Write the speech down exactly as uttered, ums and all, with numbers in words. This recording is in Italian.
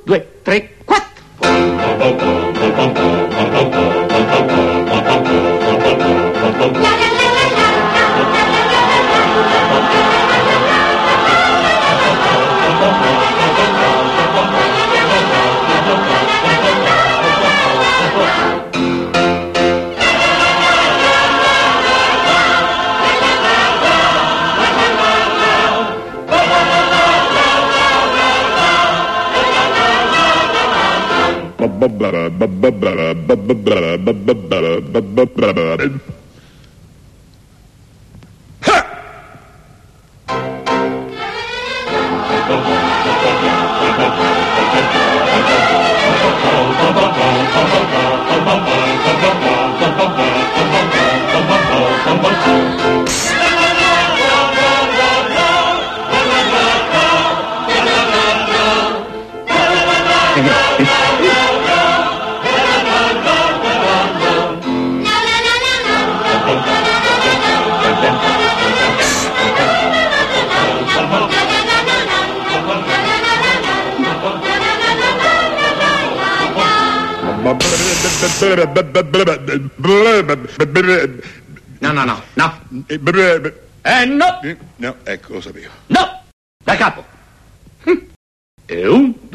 due, tre, quattro. No, no, no, no. Eh, no. No, ecco, lo sapevo. No, da capo. E un,